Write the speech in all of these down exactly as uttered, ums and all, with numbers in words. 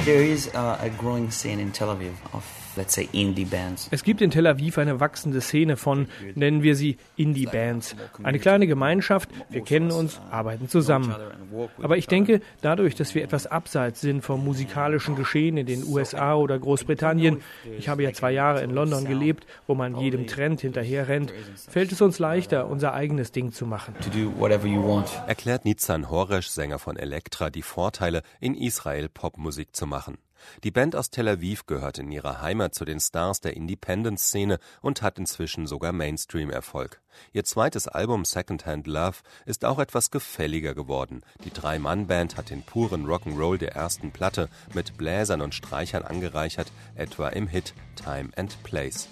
There is a, a growing scene in Tel Aviv of, let's say, indie bands. Es gibt in Tel Aviv eine wachsende Szene von, nennen wir sie Indie-Bands. Eine kleine Gemeinschaft, wir kennen uns, arbeiten zusammen. Aber ich denke, dadurch, dass wir etwas abseits sind vom musikalischen Geschehen in den U S A oder Großbritannien, ich habe ja zwei Jahre in London gelebt, wo man jedem Trend hinterher rennt, fällt es uns leichter, unser eigenes Ding zu machen. Erklärt Nitzan Horesh, Sänger von Elektra, die Vorteile, in Israel Popmusik zu machen. Die Band aus Tel Aviv gehört in ihrer Heimat zu den Stars der Independent-Szene und hat inzwischen sogar Mainstream-Erfolg. Ihr zweites Album Secondhand Love ist auch etwas gefälliger geworden. Die Drei-Mann-Band hat den puren Rock'n'Roll der ersten Platte mit Bläsern und Streichern angereichert, etwa im Hit Time and Place.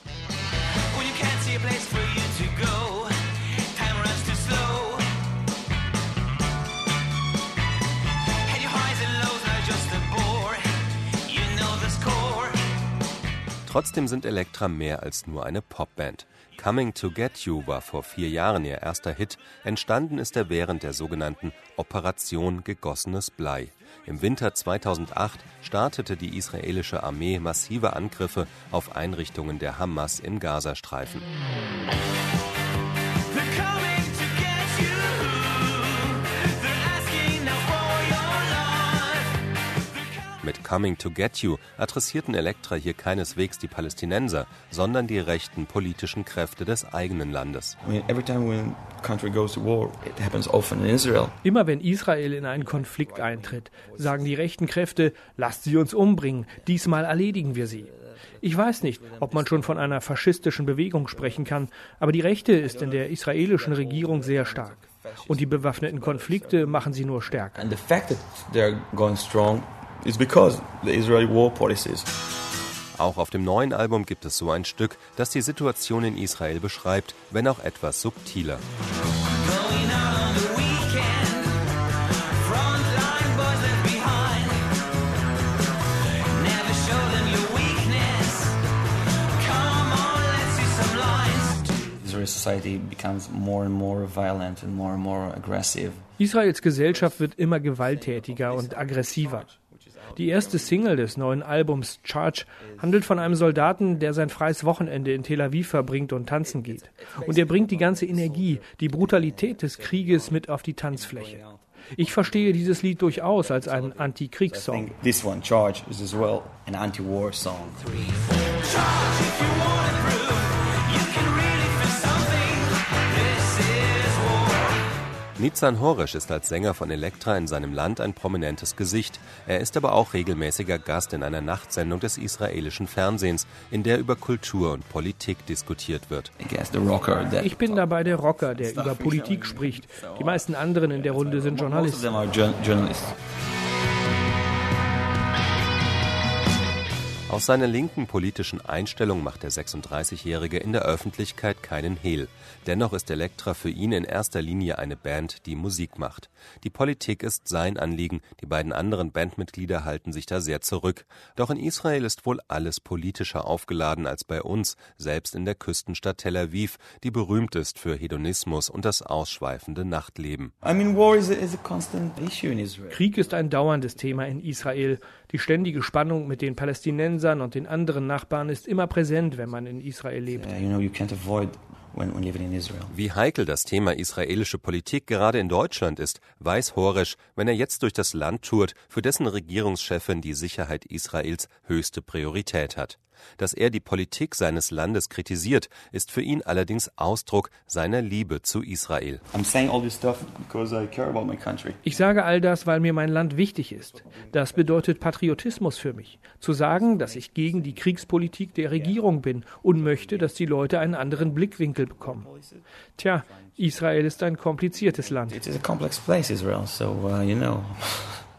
Trotzdem sind Elektra mehr als nur eine Popband. Coming to Get You war vor vier Jahren ihr erster Hit. Entstanden ist er während der sogenannten Operation Gegossenes Blei. Im Winter zweitausendacht startete die israelische Armee massive Angriffe auf Einrichtungen der Hamas im Gazastreifen. Mit Coming to Get You adressierten Immer hier keineswegs die Palästinenser, sondern die rechten politischen Kräfte des eigenen Landes. Immer wenn Israel in einen Konflikt eintritt, sagen die rechten Kräfte, lasst sie uns umbringen, diesmal erledigen wir sie. Ich weiß nicht, ob man schon von einer faschistischen Bewegung sprechen kann, aber die Rechte ist in der israelischen Regierung sehr stark. Und die bewaffneten Konflikte machen sie nur stärker. It's because the Israeli war policies. Auch auf dem neuen Album gibt es so ein Stück, das die Situation in Israel beschreibt, wenn auch etwas subtiler. Society becomes more and more violent and more and more aggressive. Israels Gesellschaft wird immer gewalttätiger und aggressiver. Die erste Single des neuen Albums, Charge, handelt von einem Soldaten, der sein freies Wochenende in Tel Aviv verbringt und tanzen geht. Und er bringt die ganze Energie, die Brutalität des Krieges mit auf die Tanzfläche. Ich verstehe dieses Lied durchaus als einen Anti-Kriegssong. This one, Charge, is as well an anti-war song. Nitzan Horesh ist als Sänger von Elektra in seinem Land ein prominentes Gesicht. Er ist aber auch regelmäßiger Gast in einer Nachtsendung des israelischen Fernsehens, in der über Kultur und Politik diskutiert wird. Ich bin dabei der Rocker, der über Politik spricht. Die meisten anderen in der Runde sind Journalisten. Aus seiner linken politischen Einstellung macht der sechsunddreißigjährige in der Öffentlichkeit keinen Hehl. Dennoch ist Elektra für ihn in erster Linie eine Band, die Musik macht. Die Politik ist sein Anliegen, die beiden anderen Bandmitglieder halten sich da sehr zurück. Doch in Israel ist wohl alles politischer aufgeladen als bei uns, selbst in der Küstenstadt Tel Aviv, die berühmt ist für Hedonismus und das ausschweifende Nachtleben. Krieg ist ein dauerndes Thema in Israel. Die ständige Spannung mit den Palästinensern und den anderen Nachbarn ist immer präsent, wenn man in Israel lebt. Wie heikel das Thema israelische Politik gerade in Deutschland ist, weiß Horesh, wenn er jetzt durch das Land tourt, für dessen Regierungschefin die Sicherheit Israels höchste Priorität hat. Dass er die Politik seines Landes kritisiert, ist für ihn allerdings Ausdruck seiner Liebe zu Israel. Ich sage all das, weil mir mein Land wichtig ist. Das bedeutet Patriotismus für mich. Zu sagen, dass ich gegen die Kriegspolitik der Regierung bin und möchte, dass die Leute einen anderen Blickwinkel bekommen. Tja, Israel ist ein kompliziertes Land. It is a complex place, Israel, so uh, you know.